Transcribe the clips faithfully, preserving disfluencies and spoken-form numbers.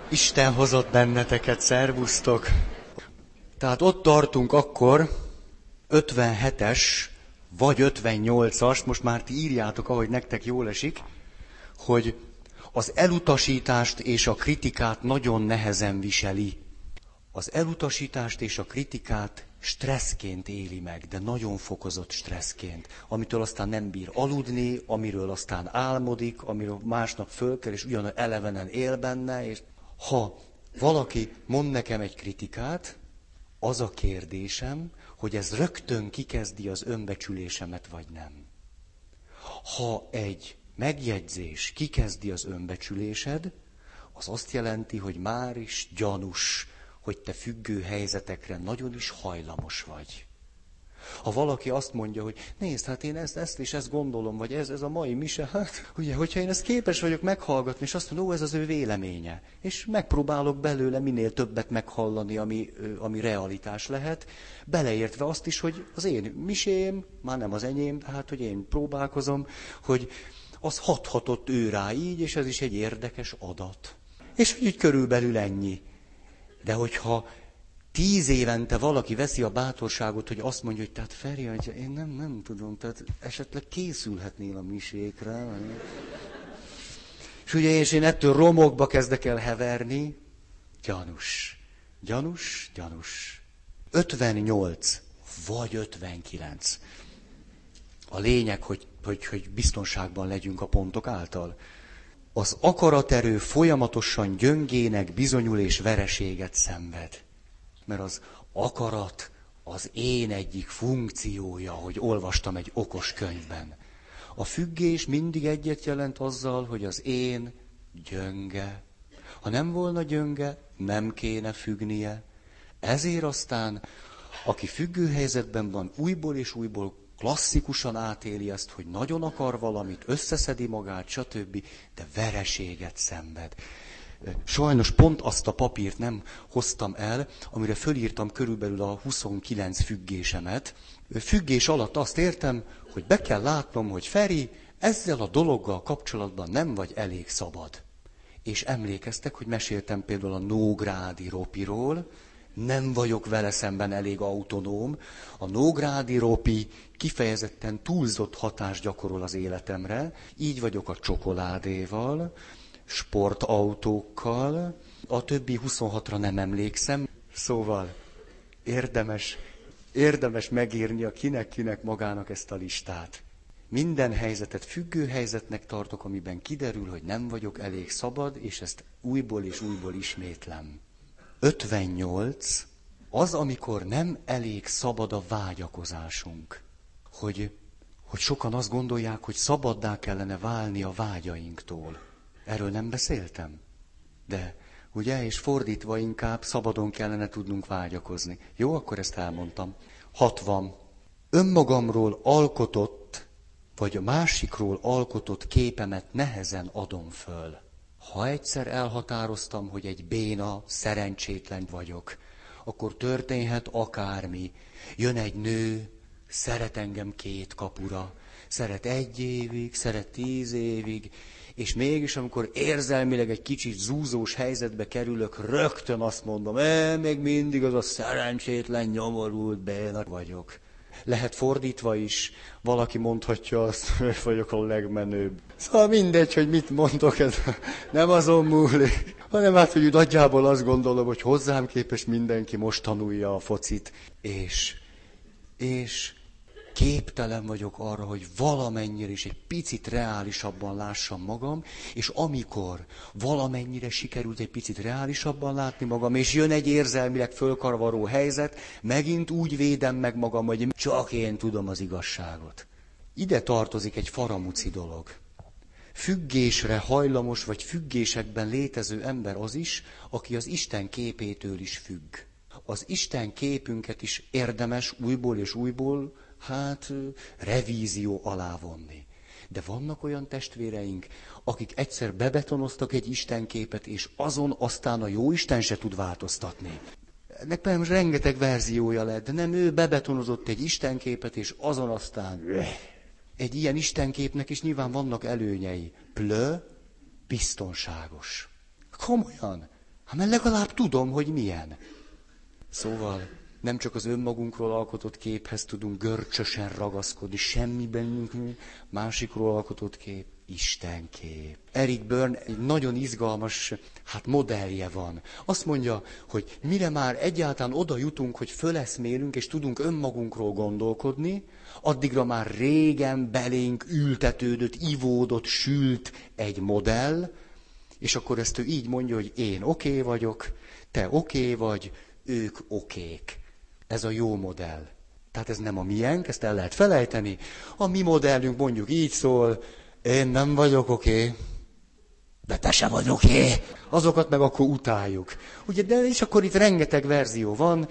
Isten hozott benneteket, szervusztok! Tehát ott tartunk akkor, ötvenhetes vagy ötvennyolcas, most már ti írjátok, ahogy nektek jól esik, hogy az elutasítást és a kritikát nagyon nehezen viseli. Az elutasítást és a kritikát stresszként éli meg, de nagyon fokozott stresszként, amitől aztán nem bír aludni, amiről aztán álmodik, amiről másnap fölkel, és ugyan elevenen él benne, és ha valaki mond nekem egy kritikát, az a kérdésem, hogy ez rögtön kikezdi az önbecsülésemet, vagy nem. Ha egy megjegyzés kikezdi az önbecsülésed, az azt jelenti, hogy már is gyanús, hogy te függő helyzetekre nagyon is hajlamos vagy. Ha valaki azt mondja, hogy nézd, hát én ezt, ezt és ezt gondolom, vagy ez, ez a mai mise, hát ugye, hogyha én ezt képes vagyok meghallgatni, és azt mondom, ó, ez az ő véleménye, és megpróbálok belőle minél többet meghallani, ami, ami realitás lehet, beleértve azt is, hogy az én misém, már nem az enyém, tehát, hogy én próbálkozom, hogy az hathatott ő rá így, és ez is egy érdekes adat. És hogy így körülbelül ennyi. De hogyha tíz évente valaki veszi a bátorságot, hogy azt mondja, hogy tehát Feri, hogy én nem, nem tudom, tehát esetleg készülhetnél a misékre. És ugye és én ettől romokba kezdek el heverni. Gyanús, gyanús, gyanús. ötvennyolc vagy ötvenkilenc. A lényeg, hogy, hogy, hogy biztonságban legyünk a pontok által. Az akaraterő folyamatosan gyöngének bizonyul és vereséget szenved. Mert az akarat az én egyik funkciója, hogy olvastam egy okos könyvben. A függés mindig egyet jelent azzal, hogy az én gyönge. Ha nem volna gyönge, nem kéne függnie. Ezért aztán, aki függő helyzetben van, újból és újból klasszikusan átéli ezt, hogy nagyon akar valamit, összeszedi magát, stb., de vereséget szenved. Sajnos pont azt a papírt nem hoztam el, amire fölírtam körülbelül a huszonkilenc függésemet. Függés alatt azt értem, hogy be kell látnom, hogy Feri, ezzel a dologgal kapcsolatban nem vagy elég szabad. És emlékeztek, hogy meséltem például a Nógrádi Ropiról, nem vagyok vele szemben elég autonóm. A Nógrádi Ropi kifejezetten túlzott hatást gyakorol az életemre, így vagyok a csokoládéval, sportautókkal, a többi huszonhatra nem emlékszem, szóval érdemes, érdemes megírni a kinek-kinek magának ezt a listát. Minden helyzetet függő helyzetnek tartok, amiben kiderül, hogy nem vagyok elég szabad, és ezt újból és újból ismétlem. ötvennyolc az, amikor nem elég szabad a vágyakozásunk. Hogy, hogy sokan azt gondolják, hogy szabaddá kellene válni a vágyainktól. Erről nem beszéltem? De, ugye, és fordítva inkább szabadon kellene tudnunk vágyakozni. Jó, akkor ezt elmondtam. hatvan. Önmagamról alkotott, vagy a másikról alkotott képemet nehezen adom föl. Ha egyszer elhatároztam, hogy egy béna, szerencsétlen vagyok, akkor történhet akármi. Jön egy nő, szeret engem két kapura, szeret egy évig, szeret tíz évig, és mégis, amikor érzelmileg egy kicsit zúzós helyzetbe kerülök, rögtön azt mondom, e, még mindig az a szerencsétlen, nyomorult béna vagyok. Lehet fordítva is, valaki mondhatja azt, hogy vagyok a legmenőbb. Szóval mindegy, hogy mit mondok, ez nem azon múlik, hanem hát, hogy nagyjából azt gondolom, hogy hozzám képest mindenki most tanulja a focit, és, és képtelen vagyok arra, hogy valamennyire is egy picit reálisabban lássam magam, és amikor valamennyire sikerült egy picit reálisabban látni magam, és jön egy érzelmileg fölkarvaró helyzet, megint úgy védem meg magam, hogy csak én tudom az igazságot. Ide tartozik egy faramuci dolog. Függésre hajlamos, vagy függésekben létező ember az is, aki az Isten képétől is függ. Az Isten képünket is érdemes újból és újból, hát revízió alá vonni. De vannak olyan testvéreink, akik egyszer bebetonoztak egy istenképet, és azon aztán a jó Isten se tud változtatni. Ennek persze rengeteg verziója lett, de nem, ő bebetonozott egy istenképet, és azon aztán... Egy ilyen istenképnek is nyilván vannak előnyei. Plö, biztonságos. Komolyan. Hát mert legalább tudom, hogy milyen. Szóval nem csak az önmagunkról alkotott képhez tudunk görcsösen ragaszkodni, semmi bennünk, másikról alkotott kép, Istenkép. Eric Berne egy nagyon izgalmas hát modellje van. Azt mondja, hogy mire már egyáltalán oda jutunk, hogy föleszmélünk és tudunk önmagunkról gondolkodni, addigra már régen belénk ültetődött, ivódott, sült egy modell, és akkor ezt ő így mondja, hogy én oké okay vagyok, te oké okay vagy, ők okék. Ez a jó modell. Tehát ez nem a miénk, ezt el lehet felejteni. A mi modellünk mondjuk így szól, én nem vagyok oké, okay, de te se vagy oké. Okay. Azokat meg akkor utáljuk. Ugye, de és akkor itt rengeteg verzió van,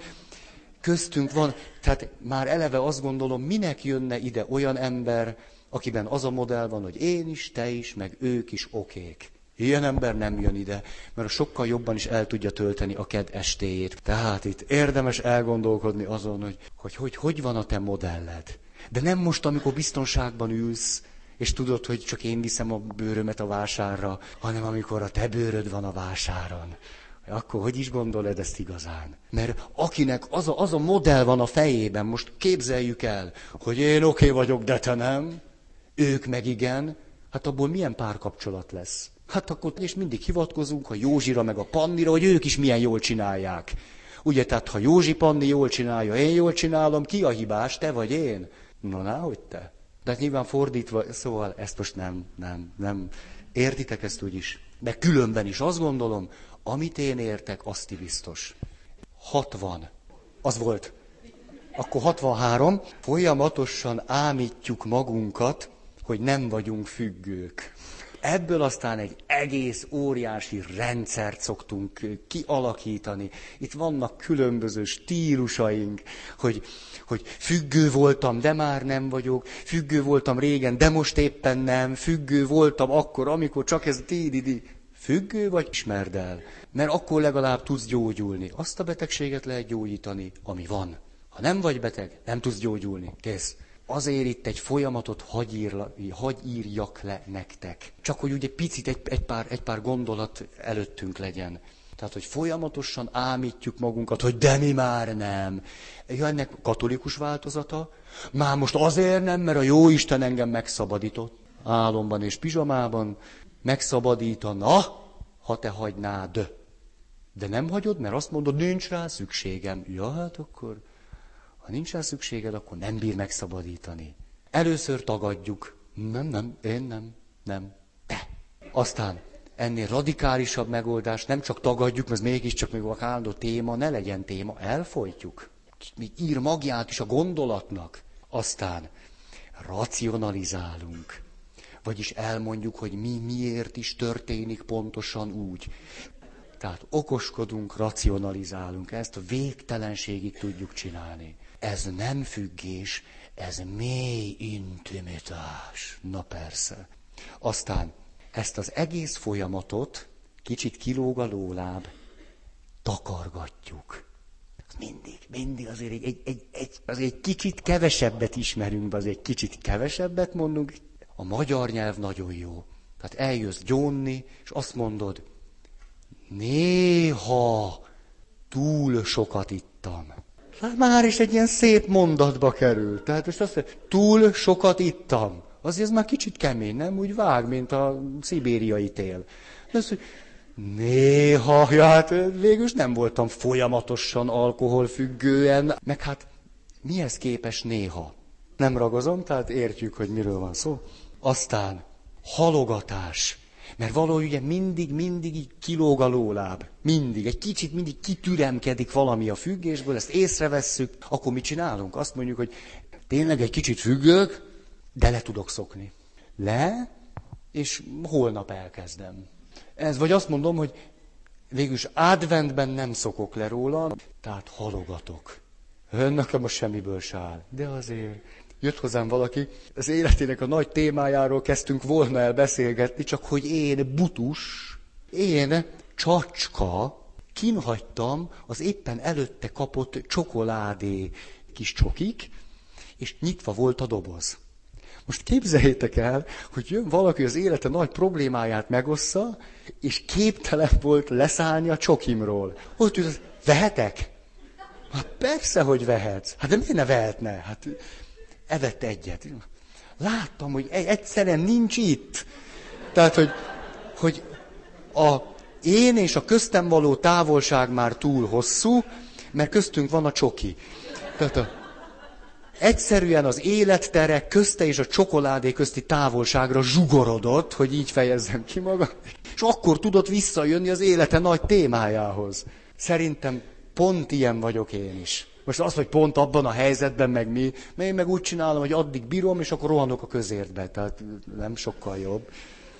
köztünk van, tehát már eleve azt gondolom, minek jönne ide olyan ember, akiben az a modell van, hogy én is, te is, meg ők is okék. Ilyen ember nem jön ide, mert sokkal jobban is el tudja tölteni a ked estéjét. Tehát itt érdemes elgondolkodni azon, hogy hogy, hogy hogy van a te modelled. De nem most, amikor biztonságban ülsz, és tudod, hogy csak én viszem a bőrömet a vásárra, hanem amikor a te bőröd van a vásáron. Akkor hogy is gondolod ezt igazán? Mert akinek az a, az a modell van a fejében, most képzeljük el, hogy én oké okay vagyok, de te nem, ők meg igen, hát abból milyen párkapcsolat lesz? Hát akkor és mindig hivatkozunk a Józsira meg a Pannira, hogy ők is milyen jól csinálják. Ugye, tehát ha Józsi Panni jól csinálja, én jól csinálom, ki a hibás, te vagy én? Na, ná, hogy te? De hát nyilván fordítva, szóval ezt most nem, nem, nem. Értitek ezt úgyis? De különben is azt gondolom, amit én értek, azt ti biztos. hatvan. Az volt. Akkor hatvanhárom. Folyamatosan ámítjuk magunkat, hogy nem vagyunk függők. Ebből aztán egy egész óriási rendszert szoktunk kialakítani. Itt vannak különböző stílusaink, hogy, hogy függő voltam, de már nem vagyok, függő voltam régen, de most éppen nem, függő voltam akkor, amikor csak ez di-di-di. Függő vagy, ismerd el, mert akkor legalább tudsz gyógyulni. Azt a betegséget lehet gyógyítani, ami van. Ha nem vagy beteg, nem tudsz gyógyulni. Kész. Azért itt egy folyamatot hagy, írla, hagy írjak le nektek. Csak hogy ugye picit egy, egy, pár, egy pár gondolat előttünk legyen. Tehát, hogy folyamatosan ámítjuk magunkat, hogy de mi már nem. Ja, ennek katolikus változata. Már most azért nem, mert a Jóisten engem megszabadított. Álomban és pizsamában megszabadítana, ha te hagynád. De nem hagyod, mert azt mondod, nincs rá szükségem. Ja, hát akkor... Ha nincs rá szükséged, akkor nem bír megszabadítani. Először tagadjuk. Nem, nem, én nem, nem, te. Aztán ennél radikálisabb megoldás, nem csak tagadjuk, mert ez mégiscsak még a állandó téma, ne legyen téma, elfojtjuk. Még ír magját is a gondolatnak. Aztán racionalizálunk. Vagyis elmondjuk, hogy mi miért is történik pontosan úgy. Tehát okoskodunk, racionalizálunk, ezt a végtelenségig tudjuk csinálni. Ez nem függés, ez mély intimitás. Na persze. Aztán ezt az egész folyamatot, kicsit kilóg a lóláb, takargatjuk. Mindig, mindig azért egy, egy, egy, egy, azért egy kicsit kevesebbet ismerünk, azért egy kicsit kevesebbet mondunk. A magyar nyelv nagyon jó. Tehát eljössz gyónni, és azt mondod, néha túl sokat ittam. Hát már is egy ilyen szép mondatba kerül. Tehát most azt mondja, túl sokat ittam. Azért ez már kicsit kemény, nem? Úgy vág, mint a szibériai tél. De azt mondja, néha, ja, hát végülis nem voltam folyamatosan alkoholfüggően. Meg hát mihez képes néha? Nem ragozom, tehát értjük, hogy miről van szó. Aztán halogatás. Mert valahogy ugye mindig, mindig így kilóg a lóláb. Mindig. Egy kicsit mindig kitüremkedik valami a függésből, ezt észrevesszük. Akkor mit csinálunk? Azt mondjuk, hogy tényleg egy kicsit függök, de le tudok szokni. Le, és holnap elkezdem. Ez, vagy azt mondom, hogy végülis adventben nem szokok le róla, tehát halogatok. Nekem most semmiből se áll. De azért... Jött hozzám valaki, az életének a nagy témájáról kezdtünk volna el beszélgetni, csak hogy én butus, én csacska, kinhagytam az éppen előtte kapott csokoládé kis csokik, és nyitva volt a doboz. Most képzeljétek el, hogy jön valaki, az élete nagy problémáját megossza, és képtelen volt leszállni a csokimról. Ott ült, vehetek? Hát persze, hogy vehetsz. Hát de miért ne vehetne? Hát evett egyet. Láttam, hogy egyszerűen nincs itt. Tehát, hogy, hogy a én és a köztem való távolság már túl hosszú, mert köztünk van a csoki. Tehát a, egyszerűen az élettere közte és a csokoládé közti távolságra zsugorodott, hogy így fejezzem ki magam, és akkor tudott visszajönni az élete nagy témájához. Szerintem pont ilyen vagyok én is. Most az, hogy pont abban a helyzetben meg mi, mert én meg úgy csinálom, hogy addig bírom, és akkor rohanok a közértbe, tehát nem sokkal jobb.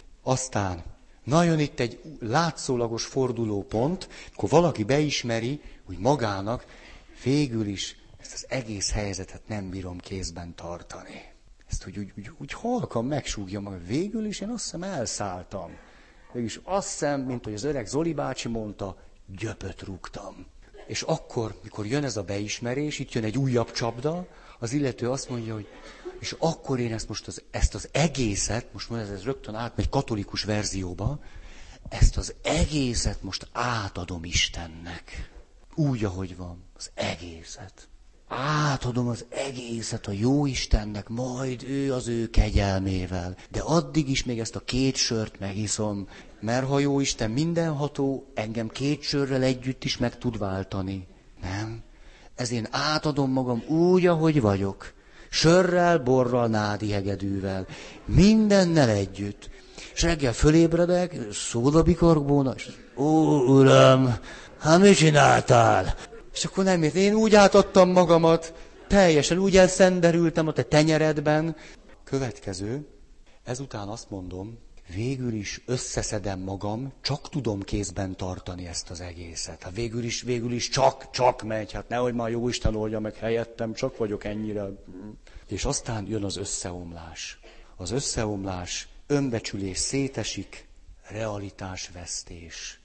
Aztán, na jön itt egy látszólagos fordulópont, akkor valaki beismeri, hogy magának végül is ezt az egész helyzetet nem bírom kézben tartani. Ezt úgy, úgy, úgy, úgy halkan megsúgja maga. Végül is én azt hiszem elszálltam. Végülis azt hiszem, mint hogy az öreg Zoli bácsi mondta, gyöpöt rúgtam. És akkor, mikor jön ez a beismerés, itt jön egy újabb csapda, az illető azt mondja, hogy és akkor én ezt most az, ezt az egészet, most ez, ez rögtön átmegy katolikus verzióba, ezt az egészet most átadom Istennek. Úgy, ahogy van, az egészet. Átadom az egészet a jó Istennek, majd ő az ő kegyelmével. De addig is még ezt a két sört megiszom, mert ha jó Isten mindenható, engem két sörrel együtt is meg tud váltani. Nem? Ezért átadom magam úgy, ahogy vagyok. Sörrel, borral, nádi hegedűvel. Mindennel együtt. És reggel fölébredek, szódabikarkbóna, és ó, uram, hát mit csináltál? És akkor nem ért. Én úgy átadtam magamat, teljesen úgy elszenderültem a te tenyeredben. Következő, ezután azt mondom, végül is összeszedem magam, csak tudom kézben tartani ezt az egészet. Hát végül is, végül is csak, csak megy, hát nehogy már jó Isten oldja meg helyettem, csak vagyok ennyire. És aztán jön az összeomlás. Az összeomlás, önbecsülés szétesik, realitásvesztés.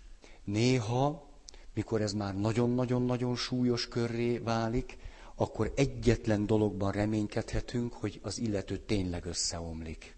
Néha, mikor ez már nagyon-nagyon-nagyon súlyos körré válik, akkor egyetlen dologban reménykedhetünk, hogy az illető tényleg összeomlik.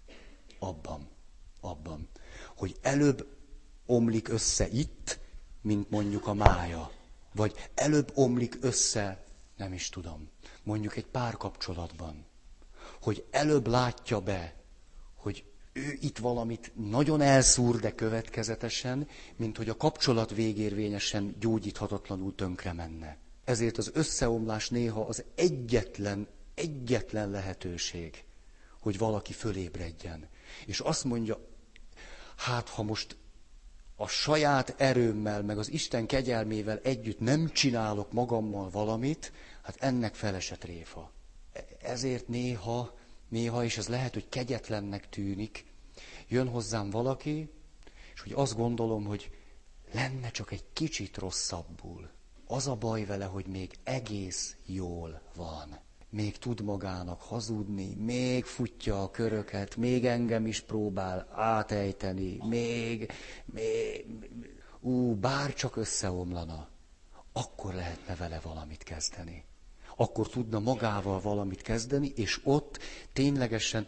Abban, abban, hogy előbb omlik össze itt, mint mondjuk a mája. Vagy előbb omlik össze, nem is tudom, mondjuk egy párkapcsolatban. Hogy előbb látja be, hogy ő itt valamit nagyon elszúr, de következetesen, mint hogy a kapcsolat végérvényesen gyógyíthatatlanul tönkre menne. Ezért az összeomlás néha az egyetlen, egyetlen lehetőség, hogy valaki fölébredjen. És azt mondja, hát ha most a saját erőmmel, meg az Isten kegyelmével együtt nem csinálok magammal valamit, hát ennek felesett réfa. Ezért néha, néha, és ez lehet, hogy kegyetlennek tűnik, jön hozzám valaki, és hogy azt gondolom, hogy lenne csak egy kicsit rosszabbul. Az a baj vele, hogy még egész jól van. Még tud magának hazudni, még futja a köröket, még engem is próbál átejteni, még, még, ú, bár csak összeomlana, akkor lehetne vele valamit kezdeni. Akkor tudna magával valamit kezdeni, és ott ténylegesen,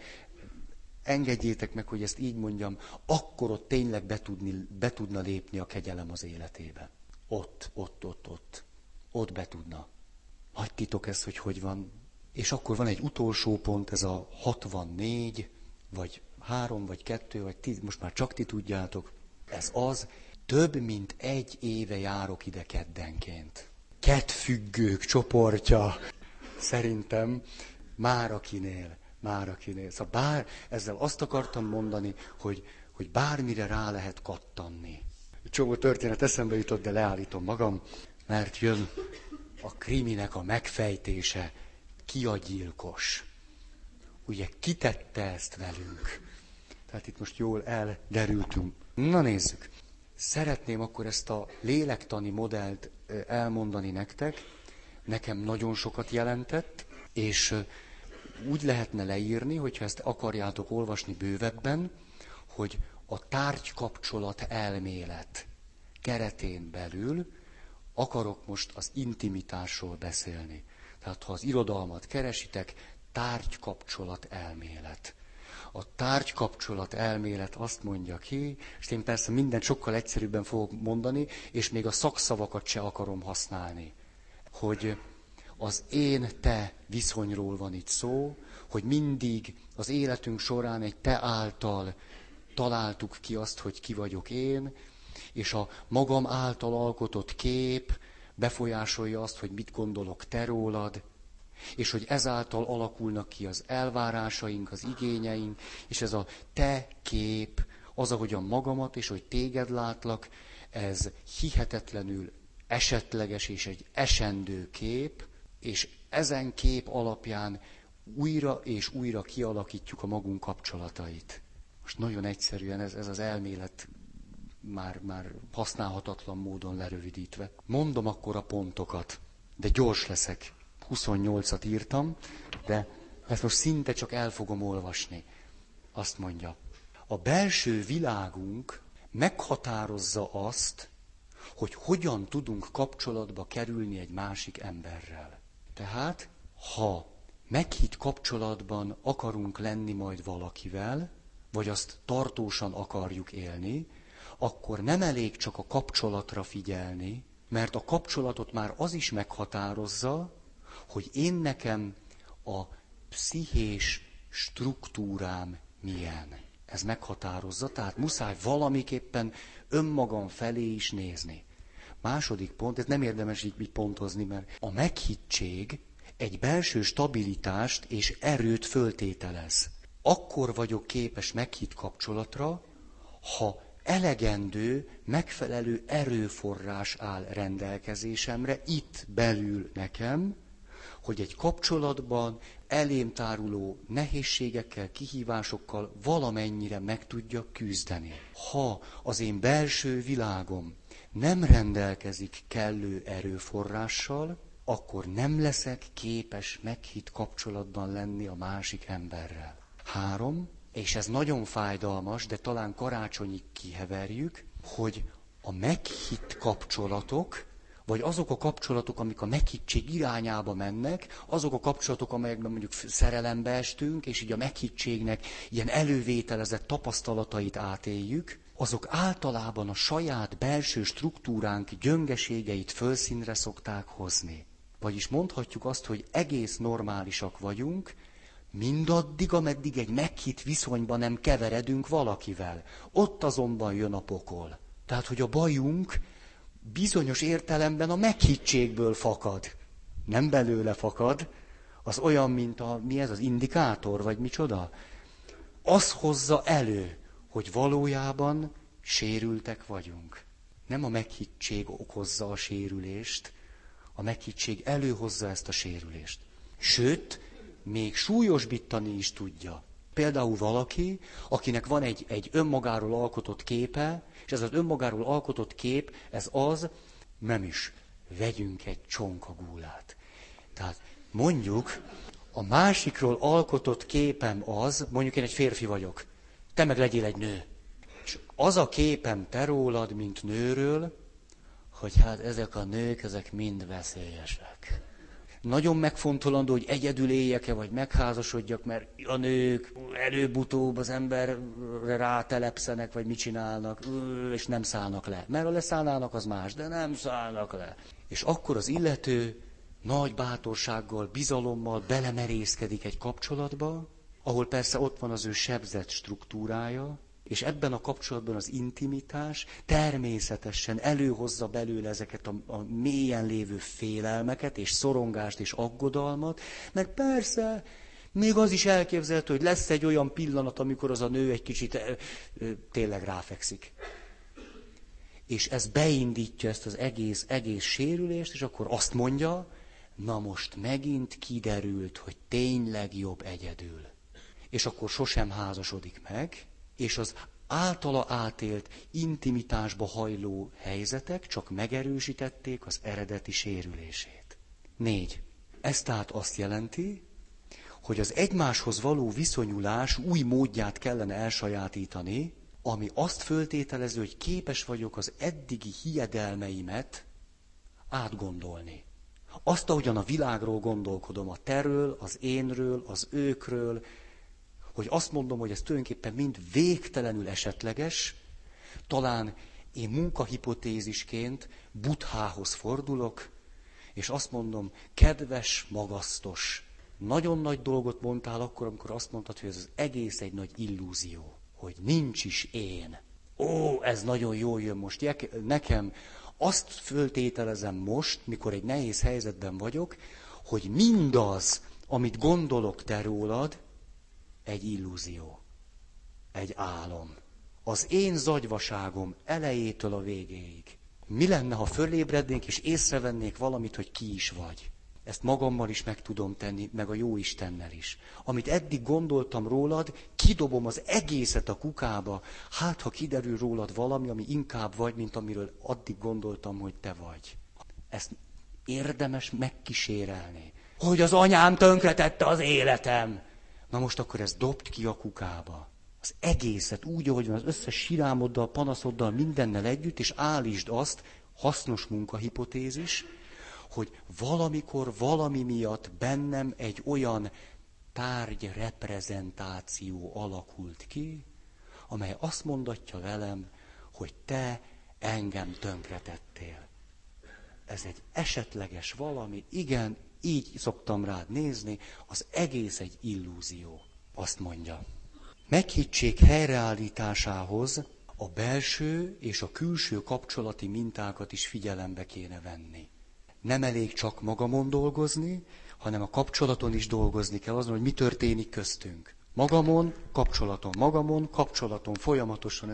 engedjétek meg, hogy ezt így mondjam, akkor ott tényleg be, tudni, be tudna lépni a kegyelem az életébe. Ott, ott, ott, ott. Ott be tudna. Nagy titok ez, hogy hogy van. És akkor van egy utolsó pont, ez a hatvannégy, vagy három, vagy kettő, vagy tíz, most már csak ti tudjátok. Ez az, több mint egy éve járok ide keddenként. Kettfüggők csoportja. Szerintem már akinél, már akinél. Szóval bár, ezzel azt akartam mondani, hogy, hogy bármire rá lehet kattanni. Csomó történet eszembe jutott, de leállítom magam, mert jön a kriminek a megfejtése. Ki a gyilkos? Ugye kitette ezt velünk? Tehát itt most jól elderültünk. Na nézzük. Szeretném akkor ezt a lélektani modellt elmondani nektek. Nekem nagyon sokat jelentett, és úgy lehetne leírni, hogyha ezt akarjátok olvasni bővebben, hogy a tárgykapcsolat elmélet keretén belül akarok most az intimitásról beszélni. Tehát ha az irodalmat keresitek, tárgykapcsolat elmélet. A tárgykapcsolat elmélet azt mondja ki, és én persze mindent sokkal egyszerűbben fogok mondani, és még a szakszavakat se akarom használni, hogy az én-te viszonyról van itt szó, hogy mindig az életünk során egy te által találtuk ki azt, hogy ki vagyok én, és a magam által alkotott kép befolyásolja azt, hogy mit gondolok te rólad, és hogy ezáltal alakulnak ki az elvárásaink, az igényeink, és ez a te kép, az, ahogyan magamat, és hogy téged látlak, ez hihetetlenül esetleges és egy esendő kép, és ezen kép alapján újra és újra kialakítjuk a magunk kapcsolatait. Most nagyon egyszerűen ez, ez az elmélet már, már használhatatlan módon lerövidítve. Mondom akkor a pontokat, de gyors leszek. huszonnyolcat írtam, de ezt most szinte csak el fogom olvasni. Azt mondja, a belső világunk meghatározza azt, hogy hogyan tudunk kapcsolatba kerülni egy másik emberrel. Tehát, ha meghitt kapcsolatban akarunk lenni majd valakivel, vagy azt tartósan akarjuk élni, akkor nem elég csak a kapcsolatra figyelni, mert a kapcsolatot már az is meghatározza, hogy én nekem a pszichés struktúrám milyen. Ez meghatározza, tehát muszáj valamiképpen önmagam felé is nézni. Második pont, ez nem érdemes így, így pontozni, mert a meghittség egy belső stabilitást és erőt föltételez. Akkor vagyok képes meghitt kapcsolatra, ha elegendő, megfelelő erőforrás áll rendelkezésemre, itt belül nekem, hogy egy kapcsolatban elém táruló nehézségekkel, kihívásokkal valamennyire meg tudjak küzdeni. Ha az én belső világom nem rendelkezik kellő erőforrással, akkor nem leszek képes meghitt kapcsolatban lenni a másik emberrel. Három, és ez nagyon fájdalmas, de talán karácsonyig kiheverjük, hogy a meghitt kapcsolatok, vagy azok a kapcsolatok, amik a meghittség irányába mennek, azok a kapcsolatok, amelyekben mondjuk szerelembe estünk, és így a meghittségnek ilyen elővételezett tapasztalatait átéljük, azok általában a saját belső struktúránk gyöngeségeit fölszínre szokták hozni. Vagyis mondhatjuk azt, hogy egész normálisak vagyunk, mindaddig, ameddig egy meghitt viszonyban nem keveredünk valakivel. Ott azonban jön a pokol. Tehát, hogy a bajunk bizonyos értelemben a meghittségből fakad. Nem belőle fakad, az olyan, mint a, mi ez, az indikátor, vagy micsoda? Az hozza elő, hogy valójában sérültek vagyunk. Nem a meghittség okozza a sérülést, a meghittség előhozza ezt a sérülést. Sőt, még súlyosbítani is tudja. Például valaki, akinek van egy, egy önmagáról alkotott képe, és ez az önmagáról alkotott kép, ez az, nem is, vegyünk egy csonkagúlát. Tehát mondjuk, a másikról alkotott képem az, mondjuk én egy férfi vagyok, te meg legyél egy nő. És az a képem te rólad, mint nőről, hogy hát ezek a nők, ezek mind veszélyesek. Nagyon megfontolandó, hogy egyedül éljek-e, vagy megházasodjak, mert a nők előbb-utóbb az emberre rátelepszenek, vagy mit csinálnak, és nem szállnak le. Mert ha leszállnának, az más, de nem szállnak le. És akkor az illető nagy bátorsággal, bizalommal belemerészkedik egy kapcsolatba, ahol persze ott van az ő sebzett struktúrája, és ebben a kapcsolatban az intimitás természetesen előhozza belőle ezeket a, a mélyen lévő félelmeket, és szorongást, és aggodalmat, mert persze még az is elképzelhető, hogy lesz egy olyan pillanat, amikor az a nő egy kicsit e, e, tényleg ráfekszik. És ez beindítja ezt az egész, egész sérülést, és akkor azt mondja, na most megint kiderült, hogy tényleg jobb egyedül. És akkor sosem házasodik meg, és az általa átélt intimitásba hajló helyzetek csak megerősítették az eredeti sérülését. Négy. Ez tehát azt jelenti, hogy az egymáshoz való viszonyulás új módját kellene elsajátítani, ami azt föltételező, hogy képes vagyok az eddigi hiedelmeimet átgondolni. Azt, ahogyan a világról gondolkodom, a teről, az énről, az őkről, hogy azt mondom, hogy ez tulajdonképpen mind végtelenül esetleges, talán én munkahipotézisként Buddhához fordulok, és azt mondom, kedves, magasztos, nagyon nagy dolgot mondtál akkor, amikor azt mondtad, hogy ez az egész egy nagy illúzió, hogy nincs is én. Ó, ez nagyon jól jön most. Nekem azt föltételezem most, mikor egy nehéz helyzetben vagyok, hogy mindaz, amit gondolok te rólad, egy illúzió, egy álom. Az én zagyvaságom elejétől a végéig. Mi lenne, ha fölébrednék és észrevennék valamit, hogy ki is vagy? Ezt magammal is meg tudom tenni, meg a jó Istennel is. Amit eddig gondoltam rólad, kidobom az egészet a kukába, hát ha kiderül rólad valami, ami inkább vagy, mint amiről addig gondoltam, hogy te vagy. Ezt érdemes megkísérelni. Hogy az anyám tönkretette az életem. Na most akkor ezt dobd ki a kukába. Az egészet úgy, ahogy van, az összes sirámoddal, panaszoddal, mindennel együtt, és állítsd azt, hasznos munkahipotézis, hogy valamikor valami miatt bennem egy olyan tárgy reprezentáció alakult ki, amely azt mondatja velem, hogy te engem tönkretettél. Ez egy esetleges valami, igen, így szoktam rád nézni, az egész egy illúzió, azt mondja. Meghittség helyreállításához a belső és a külső kapcsolati mintákat is figyelembe kéne venni. Nem elég csak magamon dolgozni, hanem a kapcsolaton is dolgozni kell azon, hogy mi történik köztünk. Magamon, kapcsolaton, magamon, kapcsolaton, folyamatosan.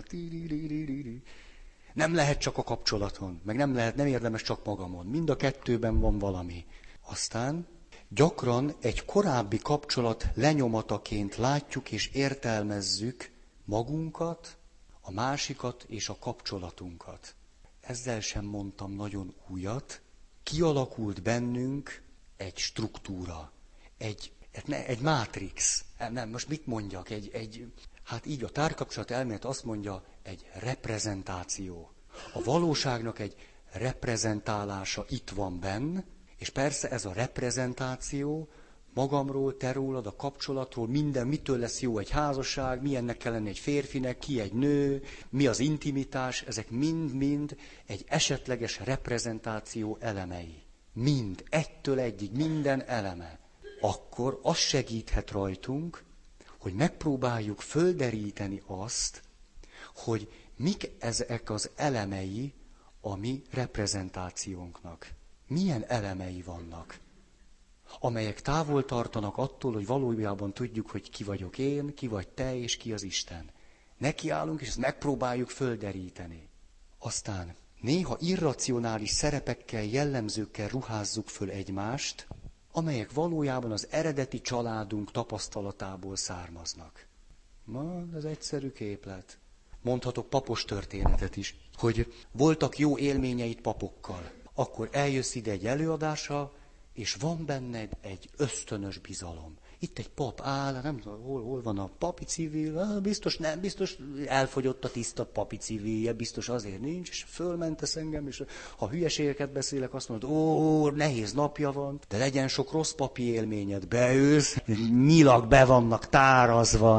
Nem lehet csak a kapcsolaton, meg nem lehet, nem érdemes csak magamon. Mind a kettőben van valami. Aztán gyakran egy korábbi kapcsolat lenyomataként látjuk és értelmezzük magunkat, a másikat és a kapcsolatunkat. Ezzel sem mondtam nagyon újat. Kialakult bennünk egy struktúra, egy, egy mátrix. Nem, most mit mondjak? Egy, egy, hát így a tárkapcsolat elmélet azt mondja, egy reprezentáció. A valóságnak egy reprezentálása itt van benn, és persze ez a reprezentáció magamról, te rólad, a kapcsolatról, minden, mitől lesz jó egy házasság, milyennek kell lenni egy férfinek, ki egy nő, mi az intimitás, ezek mind-mind egy esetleges reprezentáció elemei. Mind, egytől egyig, minden eleme. Akkor az segíthet rajtunk, hogy megpróbáljuk földeríteni azt, hogy mik ezek az elemei a mi reprezentációnknak. Milyen elemei vannak, amelyek távol tartanak attól, hogy valójában tudjuk, hogy ki vagyok én, ki vagy te, és ki az Isten. Nekiállunk, és ezt megpróbáljuk földeríteni. Aztán néha irracionális szerepekkel, jellemzőkkel ruházzuk föl egymást, amelyek valójában az eredeti családunk tapasztalatából származnak. Ma ez egyszerű képlet. Mondhatok papos történetet is, hogy voltak jó élményeid papokkal. Akkor eljössz ide egy előadásra, és van benned egy ösztönös bizalom. Itt egy pap áll, nem tudom, hol, hol van a papi civil, ah, biztos nem, biztos elfogyott a tiszta papi civilje, biztos azért nincs, és fölmentesz engem, és ha hülyeségeket beszélek, azt mondod, ó, nehéz napja van, de legyen sok rossz papi élményed, beülsz, nyilak be vannak tárazva,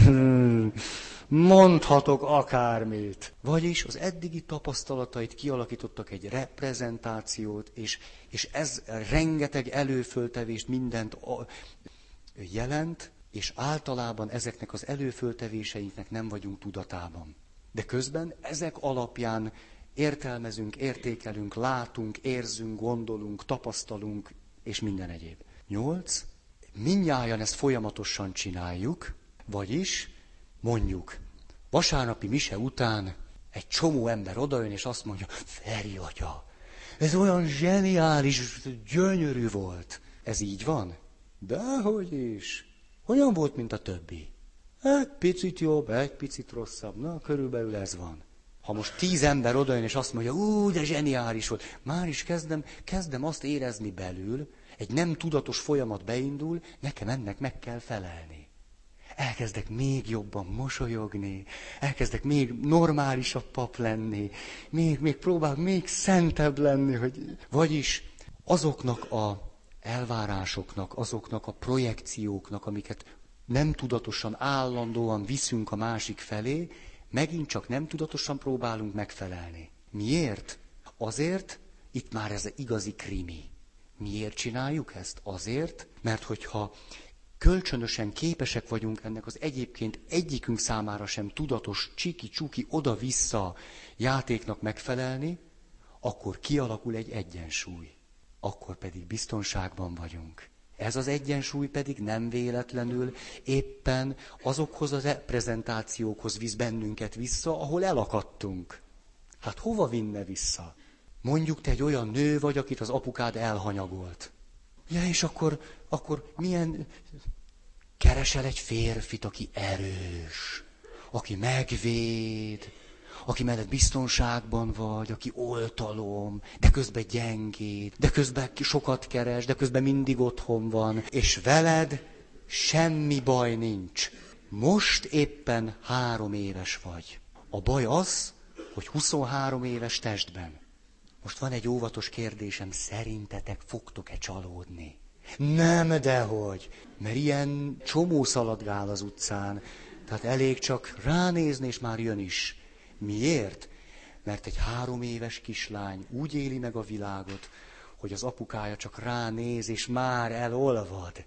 mondhatok akármit. Vagyis az eddigi tapasztalatait kialakítottak egy reprezentációt, és, és ez rengeteg előföltevést, mindent jelent, és általában ezeknek az előföltevéseinknek nem vagyunk tudatában. De közben ezek alapján értelmezünk, értékelünk, látunk, érzünk, gondolunk, tapasztalunk, és minden egyéb. Nyolc. Mindnyájan ezt folyamatosan csináljuk, vagyis mondjuk, vasárnapi mise után egy csomó ember odajön, és azt mondja, Feri atya, ez olyan zseniális, gyönyörű volt. Ez így van? Dehogy is. Olyan volt, mint a többi. Egy picit jobb, egy picit rosszabb. Na, körülbelül ez van. Ha most tíz ember odajön, és azt mondja, ú, de zseniális volt, már is kezdem, kezdem azt érezni belül, egy nem tudatos folyamat beindul, nekem ennek meg kell felelni. Elkezdek még jobban mosolyogni, elkezdek még normálisabb pap lenni, még, még próbálok még szentebb lenni, hogy... Vagyis azoknak a elvárásoknak, azoknak a projekcióknak, amiket nem tudatosan, állandóan viszünk a másik felé, megint csak nem tudatosan próbálunk megfelelni. Miért? Azért, itt már ez az igazi krimi. Miért csináljuk ezt? Azért, mert hogyha kölcsönösen képesek vagyunk ennek az egyébként egyikünk számára sem tudatos csiki-csuki oda-vissza játéknak megfelelni, akkor kialakul egy egyensúly. Akkor pedig biztonságban vagyunk. Ez az egyensúly pedig nem véletlenül éppen azokhoz a reprezentációkhoz visz bennünket vissza, ahol elakadtunk. Hát hova vinne vissza? Mondjuk te egy olyan nő vagy, akit az apukád elhanyagolt. Ja, és akkor, akkor milyen... Keresel egy férfit, aki erős, aki megvéd, aki mellett biztonságban vagy, aki oltalom, de közben gyengéd, de közben sokat keres, de közben mindig otthon van, és veled semmi baj nincs. Most éppen három éves vagy. A baj az, hogy huszonhárom éves testben. Most van egy óvatos kérdésem, szerintetek fogtok-e csalódni? Nem, dehogy, mert ilyen csomó szaladgál az utcán, tehát elég csak ránézni, és már jön is. Miért? Mert egy három éves kislány úgy éli meg a világot, hogy az apukája csak ránéz, és már elolvad.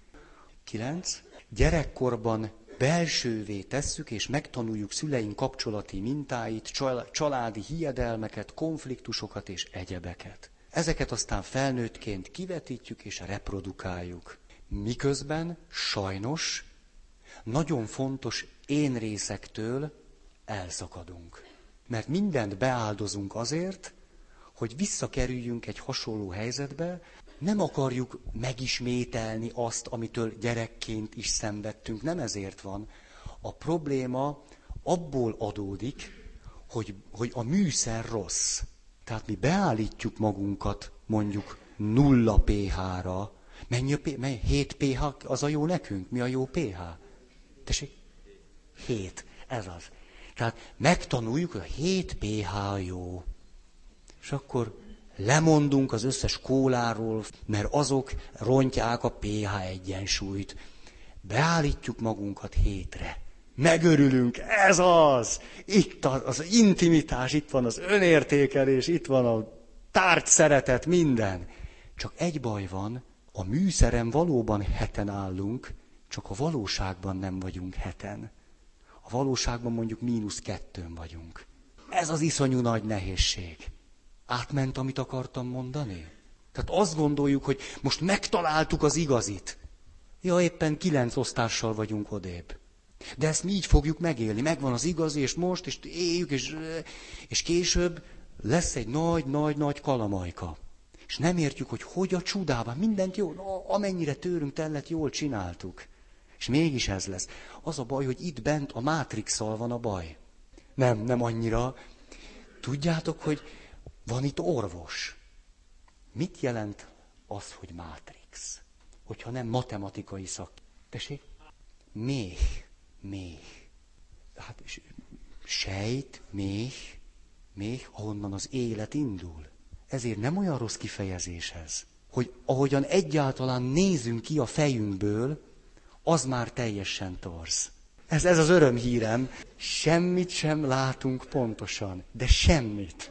Kilenc. Gyerekkorban belsővé tesszük, és megtanuljuk szüleink kapcsolati mintáit, családi hiedelmeket, konfliktusokat és egyebeket. Ezeket aztán felnőttként kivetítjük és reprodukáljuk. Miközben sajnos nagyon fontos én részektől elszakadunk. Mert mindent beáldozunk azért, hogy visszakerüljünk egy hasonló helyzetbe, nem akarjuk megismételni azt, amitől gyerekként is szenvedtünk, nem ezért van. A probléma abból adódik, hogy, hogy a műszer rossz. Tehát mi beállítjuk magunkat mondjuk nulla pé há-ra. Mennyi a pé há? hét pé há az a jó nekünk? Mi a jó pé há? Tessék? hét. Ez az. Tehát megtanuljuk, hogy a hét pé há jó. És akkor lemondunk az összes kóláról, mert azok rontják a pé há egyensúlyt. Beállítjuk magunkat hétre. Megörülünk, ez az! Itt az, az intimitás, itt van az önértékelés, itt van a tárgy szeretet, minden. Csak egy baj van, a műszeren valóban heten állunk, csak a valóságban nem vagyunk heten. A valóságban mondjuk mínusz kettőn vagyunk. Ez az iszonyú nagy nehézség. Átment, amit akartam mondani? Tehát azt gondoljuk, hogy most megtaláltuk az igazit. Ja, éppen kilenc osztással vagyunk odébb. De ezt mi így fogjuk megélni. Megvan az igazi, és most, és éljük, és, és később lesz egy nagy-nagy-nagy kalamajka. És nem értjük, hogy hogy a csodában mindent jól, amennyire tőlünk tellett, jól csináltuk. És mégis ez lesz. Az a baj, hogy itt bent a mátrixal van a baj. Nem, nem annyira. Tudjátok, hogy van itt orvos. Mit jelent az, hogy mátrix? Hogyha nem matematikai szak. Tessék? Méh. Méh. Hát, sejt, méh, méh, ahonnan az élet indul. Ezért nem olyan rossz kifejezés ez, hogy ahogyan egyáltalán nézünk ki a fejünkből, az már teljesen torz. Ez, ez az örömhírem. Semmit sem látunk pontosan, de semmit.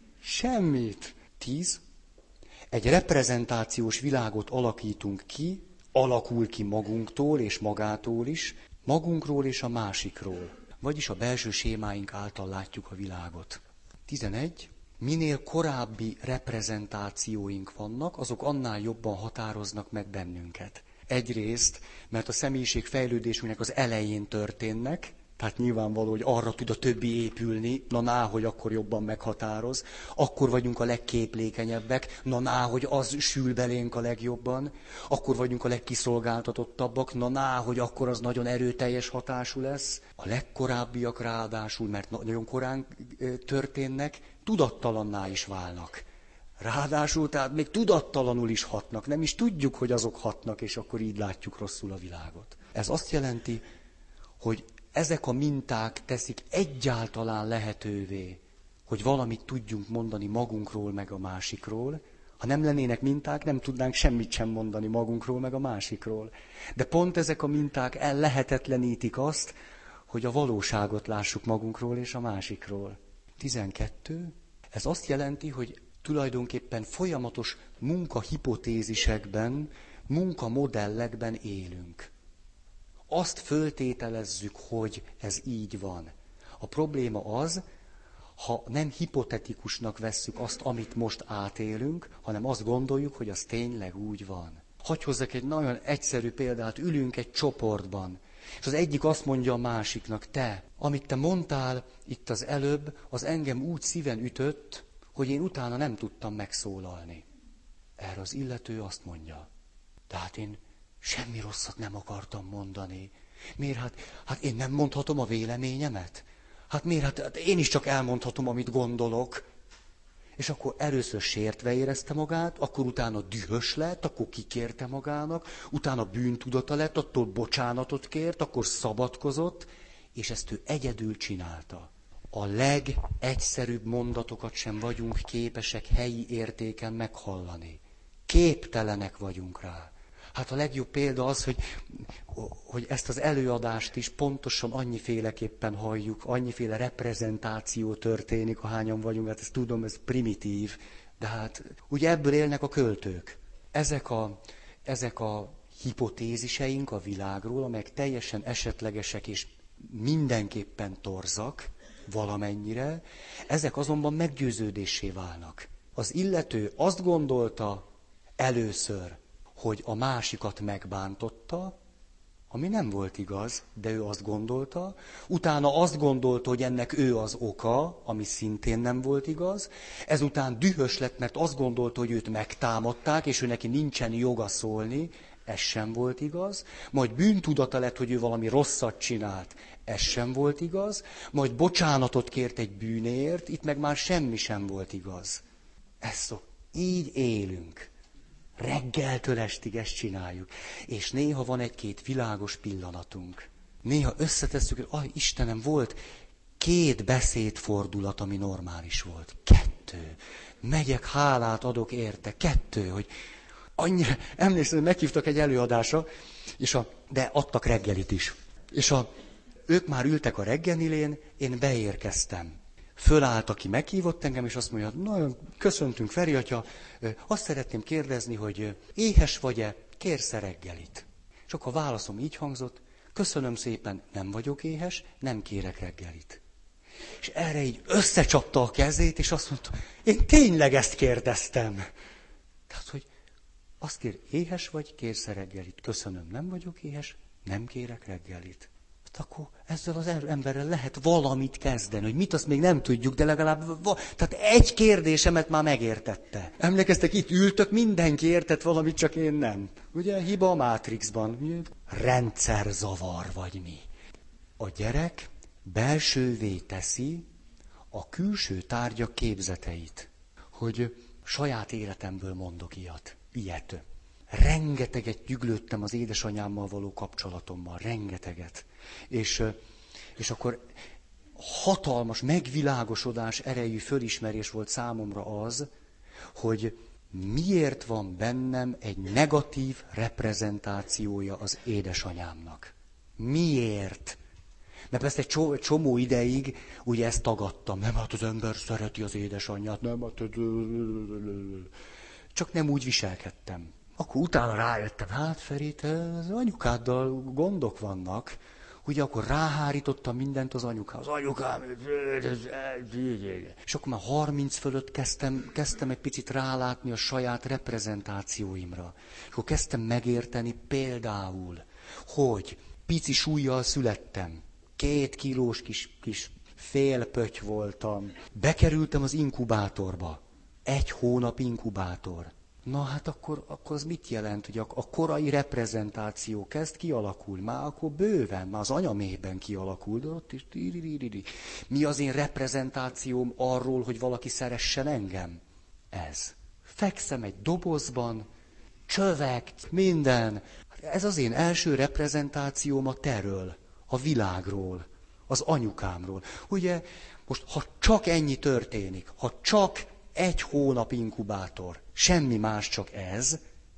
Semmit. Tíz. Egy reprezentációs világot alakítunk ki, alakul ki magunktól és magától is, magunkról és a másikról. Vagyis a belső sémáink által látjuk a világot. tizenegy. Minél korábbi reprezentációink vannak, azok annál jobban határoznak meg bennünket. Egyrészt, mert a személyiség fejlődésünknek az elején történnek, tehát nyilvánvaló, hogy arra tud a többi épülni, na ná, hogy akkor jobban meghatároz. Akkor vagyunk a legképlékenyebbek, na ná, hogy az sül belénk a legjobban. Akkor vagyunk a legkiszolgáltatottabbak, na ná, hogy akkor az nagyon erőteljes hatású lesz. A legkorábbiak ráadásul, mert nagyon korán történnek, tudattalanná is válnak. Ráadásul, tehát még tudattalanul is hatnak, nem is tudjuk, hogy azok hatnak, és akkor így látjuk rosszul a világot. Ez azt jelenti, hogy ezek a minták teszik egyáltalán lehetővé, hogy valamit tudjunk mondani magunkról meg a másikról, Ha nem lennének minták, nem tudnánk semmit sem mondani magunkról, meg a másikról. De pont ezek a minták ellehetetlenítik azt, hogy a valóságot lássuk magunkról és a másikról. tizenkettő. Ez azt jelenti, hogy tulajdonképpen folyamatos munkahipotézisekben, munkamodellekben élünk. Azt föltételezzük, hogy ez így van. A probléma az, ha nem hipotetikusnak vesszük azt, amit most átélünk, hanem azt gondoljuk, hogy az tényleg úgy van. Hadd hozzak egy nagyon egyszerű példát, ülünk egy csoportban, és az egyik azt mondja a másiknak, te, amit te mondtál itt az előbb, az engem úgy szíven ütött, hogy én utána nem tudtam megszólalni. Erre az illető azt mondja, tehát én semmi rosszat nem akartam mondani. Miért? Hát, hát én nem mondhatom a véleményemet? Hát miért? Hát, hát én is csak elmondhatom, amit gondolok. És akkor először sértve érezte magát, akkor utána dühös lett, akkor kikérte magának, utána bűntudata lett, attól bocsánatot kért, akkor szabadkozott, és ezt ő egyedül csinálta. A legegyszerűbb mondatokat sem vagyunk képesek helyi értéken meghallani. Képtelenek vagyunk rá. Hát a legjobb példa az, hogy, hogy ezt az előadást is pontosan annyiféleképpen halljuk, annyiféle reprezentáció történik, ahányan vagyunk, hát ezt tudom, ez primitív, de hát ugye ebből élnek a költők. Ezek a, ezek a hipotéziseink a világról, amelyek teljesen esetlegesek és mindenképpen torzak, valamennyire, ezek azonban meggyőződéssé válnak. Az illető azt gondolta először, hogy a másikat megbántotta, ami nem volt igaz, de ő azt gondolta, utána azt gondolta, hogy ennek ő az oka, ami szintén nem volt igaz, ezután dühös lett, mert azt gondolta, hogy őt megtámadták, és ő neki nincsen joga szólni, ez sem volt igaz, majd bűntudata lett, hogy ő valami rosszat csinált, ez sem volt igaz, majd bocsánatot kért egy bűnért, itt meg már semmi sem volt igaz. Ez szó, így élünk. Reggeltől estig ezt csináljuk. És néha van egy-két világos pillanatunk. Néha összetesszük, hogy ah, Istenem, volt két beszédfordulat, ami normális volt. Kettő. Megyek, hálát adok érte. Kettő, hogy annyira, emlékszem, hogy meghívtak egy előadásra, és a, de adtak reggelit is. És a, ők már ültek a reggelilén, én beérkeztem. Fölállt, aki meghívott engem, és azt mondja, nagyon köszöntünk, Feri atya, azt szeretném kérdezni, hogy éhes vagy-e, kérsz-e reggelit? És akkor a válaszom így hangzott, köszönöm szépen, nem vagyok éhes, nem kérek reggelit. És erre így összecsapta a kezét, és azt mondta, én tényleg ezt kérdeztem. Tehát, hogy azt kér, éhes vagy, kérsz-e reggelit? Köszönöm, nem vagyok éhes, nem kérek reggelit. Hát akkor ezzel az emberrel lehet valamit kezdeni, hogy mit azt még nem tudjuk, de legalább va- tehát egy kérdésemet már megértette. Emlékeztek, itt ültök, mindenki értett valamit, csak én nem. Ugye, hiba a Matrixban. Rendszerzavar vagy mi. A gyerek belsővé teszi a külső tárgyak képzeteit. Hogy saját életemből mondok ilyet. ilyet. Rengeteget gyüglődtem az édesanyámmal való kapcsolatommal, rengeteget. És, és akkor hatalmas megvilágosodás erejű fölismerés volt számomra az, hogy miért van bennem egy negatív reprezentációja az édesanyámnak. Miért? Mert persze egy csomó ideig ugye ezt tagadtam. Nem, hát az ember szereti az édesanyját, nem, hát... Csak nem úgy viselkedtem. Akkor utána rájöttem, hát Feri, te az anyukáddal gondok vannak. Ugye akkor ráhárítottam mindent az anyukám. Az anyukám... És akkor már harminc fölött kezdtem, kezdtem egy picit rálátni a saját reprezentációimra. És akkor kezdtem megérteni például, hogy pici súlyjal születtem. Két kilós kis, kis félpöty voltam. Bekerültem az inkubátorba. Egy hónap inkubátor. Na hát akkor, akkor az mit jelent, hogy a, a korai reprezentáció kezd kialakul? Már akkor bőven, már az anyaméhben kialakul, de ott is... Mi az én reprezentációm arról, hogy valaki szeressen engem? Ez. Fekszem egy dobozban, csövek, minden. Ez az én első reprezentációm a terről, a világról, az anyukámról. Ugye, most ha csak ennyi történik, ha csak egy hónap inkubátor, Semmi más, csak ez.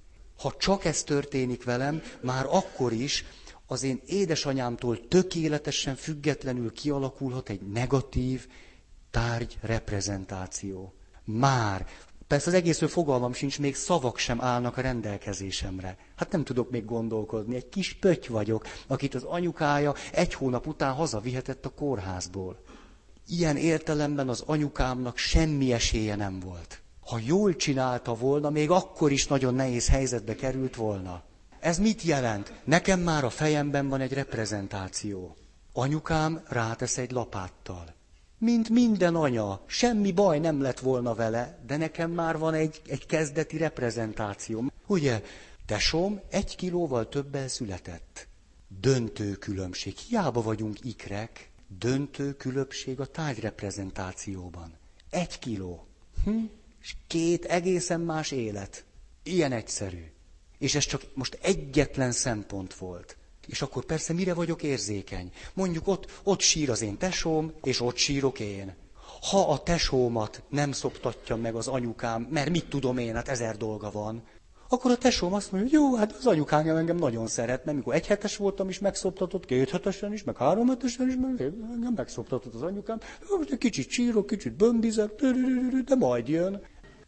Ha csak ez történik velem, már akkor is az én édesanyámtól tökéletesen függetlenül kialakulhat egy negatív tárgy reprezentáció. Már. Persze az egészről fogalmam sincs, még szavak sem állnak a rendelkezésemre. Hát nem tudok még gondolkodni, egy kis pötty vagyok, akit az anyukája egy hónap után hazavihetett a kórházból. Ilyen értelemben az anyukámnak semmi esélye nem volt. Ha jól csinálta volna, még akkor is nagyon nehéz helyzetbe került volna. Ez mit jelent? Nekem már a fejemben van egy reprezentáció. Anyukám rátesz egy lapáttal. Mint minden anya, semmi baj nem lett volna vele, de nekem már van egy, egy kezdeti reprezentáció. Ugye, tesóm egy kilóval többel született. Döntő különbség. Hiába vagyunk ikrek, döntő különbség a tárgyreprezentációban. Egy kiló. Hm? És két egészen más élet. Ilyen egyszerű. És ez csak most egyetlen szempont volt. És akkor persze mire vagyok érzékeny? Mondjuk ott, ott sír az én tesóm, és ott sírok én. Ha a tesómat nem szoptatja meg az anyukám, mert mit tudom én, hát ezer dolga van, akkor a tesóm azt mondja, hogy jó, hát az anyukám engem nagyon szeret, mert mikor egyhetes voltam is megszoptatott, kéthetesen is, meg háromhetesen is, meg engem megszoptatott az anyukám. Most egy kicsit sírok, kicsit bömbizek, de majd jön.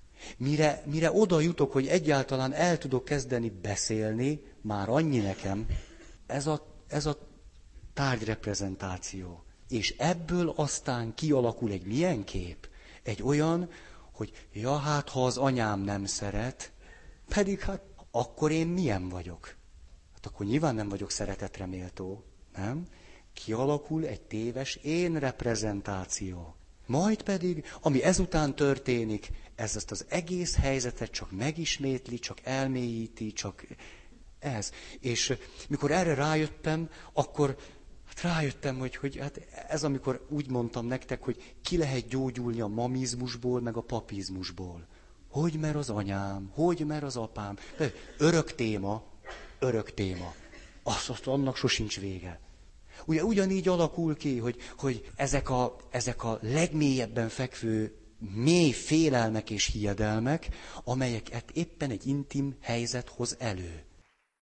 Mire, mire oda jutok, hogy egyáltalán el tudok kezdeni beszélni, már annyi nekem, ez a, ez a tárgyreprezentáció. És ebből aztán kialakul egy milyen kép? Egy olyan, hogy ja, hát ha az anyám nem szeret, pedig hát akkor én milyen vagyok? Hát akkor nyilván nem vagyok szeretetre méltó, nem? Kialakul egy téves én reprezentáció. Majd pedig, ami ezután történik, ez ezt az egész helyzetet csak megismétli, csak elmélyíti, csak ez. És mikor erre rájöttem, akkor hát rájöttem, hogy, hogy hát ez amikor úgy mondtam nektek, hogy ki lehet gyógyulni a mamizmusból, meg a papizmusból. Hogy mer az anyám, hogy mer az apám. De örök téma, örök téma. Azt, azt annak sosincs vége. Ugye ugyanígy alakul ki, hogy, hogy ezek, a, ezek a legmélyebben fekvő mély félelmek és hiedelmek, amelyeket éppen egy intim helyzet hoz elő.